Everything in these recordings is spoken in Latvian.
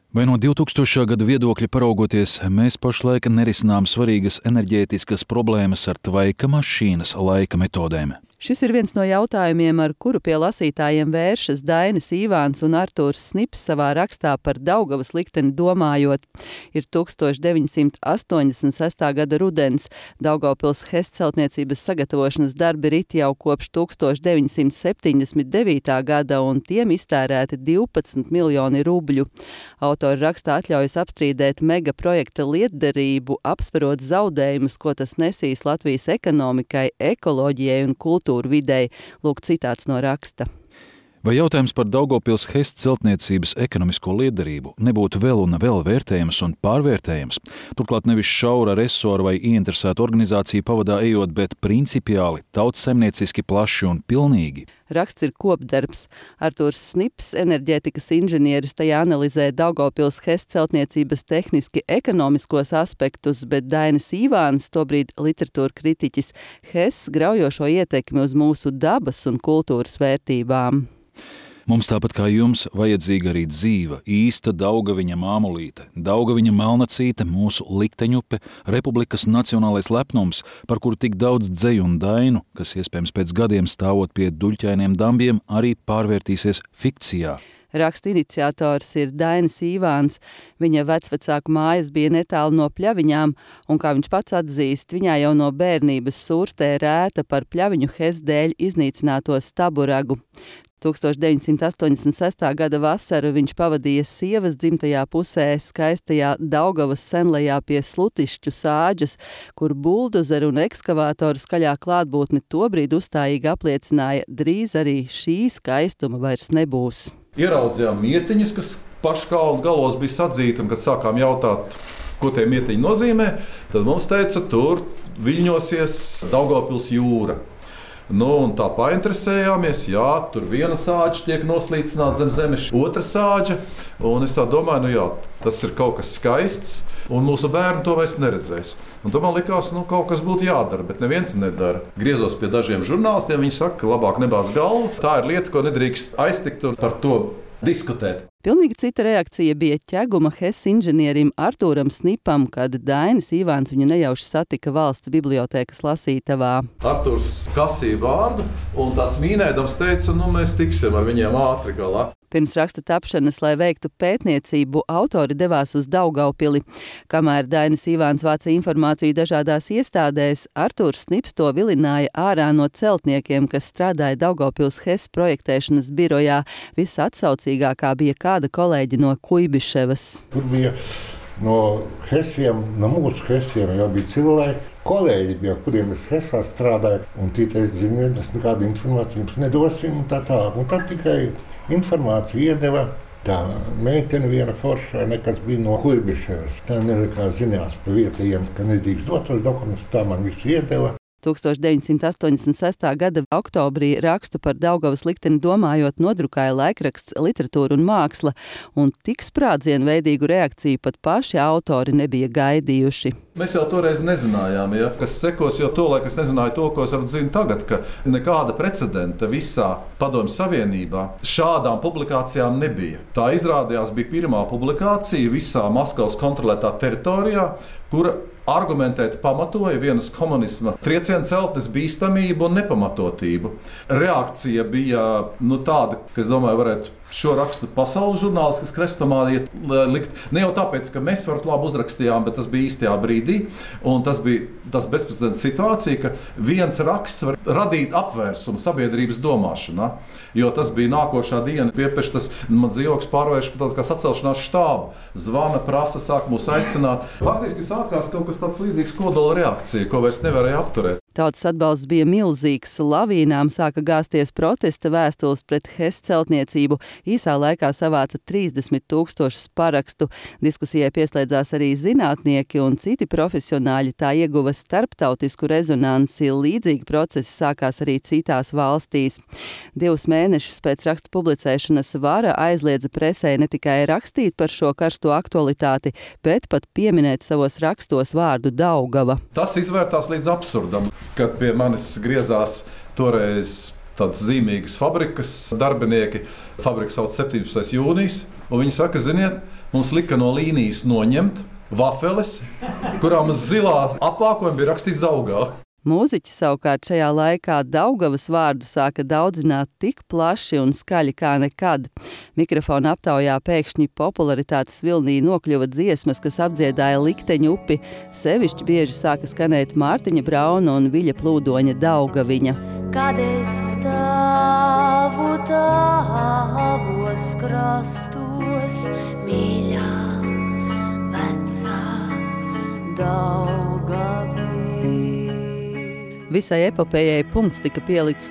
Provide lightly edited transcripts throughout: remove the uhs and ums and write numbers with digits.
Vai no 2000. Gada viedokļa paraugoties, mēs pašlaik nerisinām svarīgas enerģētiskas problēmas ar tvaika mašīnas laika metodēm? Šis ir viens no jautājumiem, ar kuru pie lasītājiem vēršas Dainis Ivāns un Artūrs Snips savā rakstā par Daugavas likteni domājot. Ir 1986. gada rudens. Daugavpils HES celtniecības sagatavošanas darbi rit jau kopš 1979. gada un tiem iztērēti 12 miljoni rubļu. Autori rakstā atļaujas apstrīdēt mega projekta lietderību, apsverot zaudējumus, ko tas nesīs Latvijas ekonomikai, ekoloģijai un kultūrai. Videi. Lūk, citāts no raksta. Vai jautājums par Daugavpils HES celtniecības ekonomisko lietderību nebūtu vēl un vēl vērtējams un pārvērtējams? Turklāt nevis šaura resoru vai ieinteresētu organizāciju pavadā ejot, bet principiāli, tautsaimnieciski plaši un pilnīgi. Raksts ir kopdarbs. Artūrs Snips, enerģētikas inženieris, tajā analizē Daugavpils HES celtniecības tehniski ekonomiskos aspektus, bet Dainis Ivāns, tobrīd literatūra kritiķis, HES graujošo ietekmi uz mūsu dabas un kultūras vērtībām. Mums tāpat kā jums vajadzīga arī dzīva, īsta Daugaviņa māmulīte, Daugaviņa melnacīte, mūsu likteņupe, republikas nacionālais lepnums, par kuru tik daudz dzeju un dainu, kas iespējams pēc gadiem stāvot pie duļķainiem dambiem, arī pārvērtīsies fikcijā. Raksta iniciators ir Dainis Ivāns. Viņa vecvecāku mājas bija netālu no Pļaviņām, un, kā viņš pats atzīst, viņā jau no bērnības surstē rēta par Pļaviņu HES dēļ iznīcināto staburagu. 1986. gada vasaru viņš pavadīja sievas dzimtajā pusē, skaistajā Daugavas senlejā pie Slutišķu sāģes, kur buldozeru un ekskavātoru skaļā klātbūtne tobrīd uzstājīgi apliecināja, drīz arī šī skaistuma vairs nebūs. Ieraudzījām mietiņus, kas paškalnu galos bija sadzīti, un kad sākām jautāt, ko tie mietiņi nozīmē, tad mums teica, tur viļņosies Daugavpils jūra. Un tā painteresējāmies, jā, tur viena sāģa tiek noslīcināta zem zemes, otra sāģa, un es tā domāju, tas ir kaut kas skaists, un mūsu bērni to vairs neredzēs. Un tad man likās, kaut kas būtu jādara, bet neviens nedara. Griezos pie dažiem žurnālistiem, viņi saka, ka labāk nebāz galvu, tā ir lieta, ko nedrīkst aiztikt un par to diskutēt. Pilnīgi cita reakcija bija ķeguma HES inženierim Artūram Snipam, kad Dainis Ivāns viņu nejauši satika valsts bibliotēkas lasītavā. Artūrs kasīja vārdu, un tās mīnēdams teica, mēs tiksim ar viņiem ātri galā. Pirms raksta tapšanas, lai veiktu pētniecību, autori devās uz Daugavpili. Kamēr Dainis Ivāns vāca informāciju dažādās iestādēs, Artūrs Snips to vilināja ārā no celtniekiem, kas strādāja Daugavpils HES projektēšanas birojā. Visatsaucīgākā bija kāda kolēģi no Kuibiševas. Tur bija no HESiem, no mūsu HESiem jau bija cilvēki. Kolēģi bija, kuriem es HESā strādāju, un tie teica, ziniet, mēs nekādu informāciju jums nedosim, un tā. Un tad tikai informāciju iedeva tā meitene viena forša, nekas bija no Kuibiševas. Tā nelikās zinās pa vietējiem, ka nedrīkst dot tos dokumentus, tā man visu iedeva. 1986. gada oktobrī rakstu par Daugavas likteni domājot nodrukāja laikraksts Literatūra un māksla, un tik sprādzienveidīgu reakciju pat paši autori nebija gaidījuši. Mēs jau toreiz nezinājām, kas sekos, jo tolaik es nezināju to, ko es zinu tagad, ka nekāda precedenta visā Padomju Savienībā šādām publikācijām nebija. Tā izrādījās bija pirmā publikācija visā Maskavas kontrolētā teritorijā, kura argumentēti pamatoja vienas komunisma trieciena celtnes bīstamību un nepamatotību. Reakcija bija tāda, ka es domāju, varētu šo rakstu pasaules žurnāliskas krestumā likt. Ne jau tāpēc, ka mēs varat labi uzrakstījām, bet tas bija īstajā brīdī. Un tas bija tas bezprecedenta situācija, ka viens raksts var radīt apvērsumu sabiedrības domāšanā. Jo tas bija nākošā diena, piepieši tas man dzīvoklis pārvērš par tādu kā sacelšanās štābu. Zvana, prasa, sāk mūs aicināt. Faktiski sākās kaut kas tāds līdzīgs kodola reakcija, ko vairs nevarēja apturēt. Tautas atbalsts bija milzīgs, lavīnām sāka gāzties protesta vēstules pret HES celtniecību. Īsā laikā savāca 30,000 parakstu. Diskusijai pieslēdzās arī zinātnieki un citi profesionāļi, tā ieguva starptautisku rezonansi. Līdzīgi procesi sākās arī citās valstīs. 2 mēnešus pēc raksta publicēšanas vara aizliedza presē ne tikai rakstīt par šo karsto aktualitāti, bet pat pieminēt savos rakstos vārdu Daugava. Tas izvērtās līdz absurdam, kad pie manis griezās toreiz tādas zīmīgas fabrikas darbinieki. Fabrika sauc 17. jūnijas, un viņi saka, ziniet, mums lika no līnijas noņemt vafeles, kurām uz zilā apvākojuma bija rakstīts Daugava. Mūziķi savukārt šajā laikā Daugavas vārdu sāka daudzināt tik plaši un skaļi kā nekad. Mikrofona aptaujā pēkšņi popularitātes vilnī nokļuva dziesmas, kas apdziedāja likteņu upi. Sevišķi bieži sāka skanēt Mārtiņa Brauna un Viļa Plūdoņa Daugaviņa. Kad es stāvu tavos krastos, mīļā, vecā Daugavī. Visai epopējai punkts tika pielikts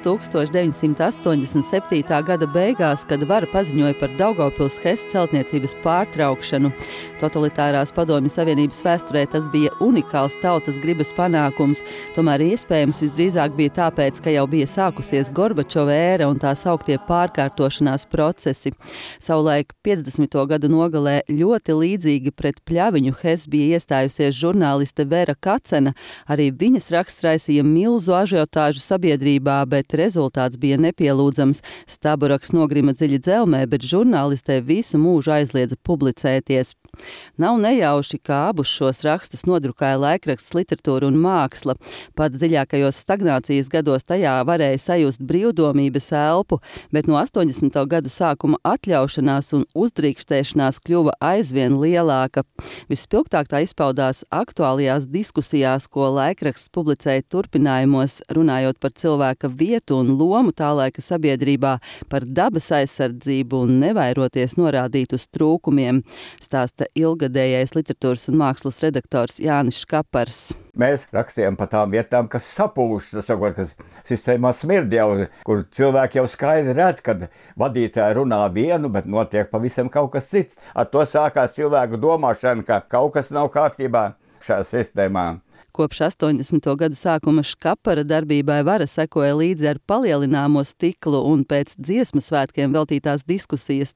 1987. gada beigās, kad vara paziņoja par Daugavpils HES celtniecības pārtraukšanu. Totalitārās Padomju Savienības vēsturē tas bija unikāls tautas gribas panākums, tomēr iespējams visdrīzāk bija tāpēc, ka jau bija sākusies Gorbačova ēra un tā sauktie pārkārtošanās procesi. Savulaik 50. gadu nogalē ļoti līdzīgi pret pļaviņu HES bija iestājusies žurnāliste Vera Kacena. Arī viņas raksts raisīja milzu ažiotāžu sabiedrībā, bet rezultāts bija nepielūdzams. Staburaks nogrima dziļi dzelmē, bet žurnālistē visu mūžu aizliedza publicēties. Nav nejauši, ka abus šos rakstus nodrukāja laikraksts Literatūra un māksla. Pat dziļākajos stagnācijas gados tajā varēja sajust brīvdomības elpu, bet no 80. gadu sākuma atļaušanās un uzdrīkstēšanās kļuva aizvien lielāka. Vispilgtāk tā izpaudās aktuālajās diskusijās, ko laikraksts publicēja turpinājumos, runājot par cilvēka vietu un lomu tā laika sabiedrībā, par dabas aizsardzību un nevairoties norādīt uz trūkumiem, stāsta ilgadējais literatūras un mākslas redaktors Jānis Škapars. Mēs rakstījām par tām vietām, kas sapūšas, kas sistēmā smird jau, kur cilvēki jau skaidri redz, kad vadītāji runā vienu, bet notiek pavisam kaut kas cits. Ar to sākās cilvēku domāšana, ka kaut kas nav kārtībā šajā sistēmā. Kopš 80. gadu sākuma Škapara darbībai vara sekoja līdzi ar palielināmo stiklu un pēc dziesmu svētkiem veltītās diskusijas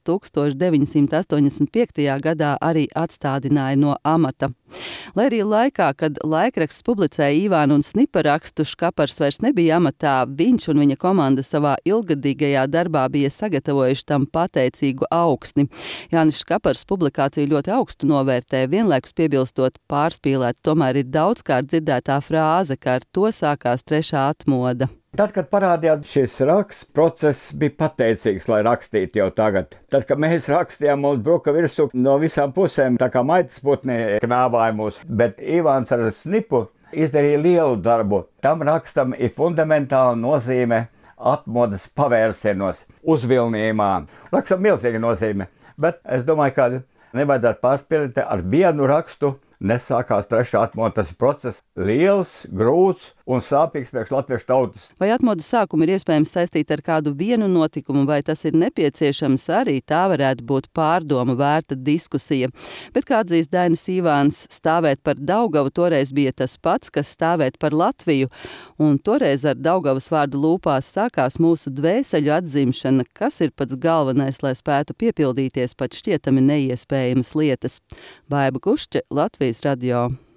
1985. gadā arī atstādināja no amata. Lai arī laikā, kad laikraksts publicēja Ivānu un Snipa rakstu, Škapars vairs nebija amatā, viņš un viņa komanda savā ilgadīgajā darbā bija sagatavojuši tam pateicīgu augsni. Jānis Škapars publikāciju ļoti augstu novērtē, vienlaikus piebilstot pārspīlēt, tomēr ir daudzkārt dzirdētā frāze, ka ar to sākās trešā atmoda. Tad, kad parādījās šis raksts, process bija pateicīgs, lai rakstītu jau tagad. Tad, kad mēs rakstījām, mums bruka virsū no visām pusēm, tā kā maitas putni knābāja mūs. Bet Ivāns ar Snipu izdarīja lielu darbu. Tam rakstam ir fundamentāla nozīme atmodas pavērsienos, uzvilnījumā. Rakstam milzīga nozīme, bet es domāju, ka nevajadzētu pārspīlēt ar vienu rakstu. Nesākās trešā atmoda, tas ir process liels, grūts un sāpīgs priekš latviešu tautas. Vai atmodas sākumu ir iespējams saistīt ar kādu vienu notikumu, vai tas ir nepieciešams, arī tā varētu būt pārdomu vērta diskusija. Bet, kā atzīst Dainis Ivāns, stāvēt par Daugavu toreiz bija tas pats, kas stāvēt par Latviju, un toreiz ar Daugavas vārdu lūpās sākās mūsu dvēseļu atzimšana, kas ir pats galvenais, lai spētu piepildīties pat šķietami neiespējamas lietas. Baiba Kušče, Latvijas radio.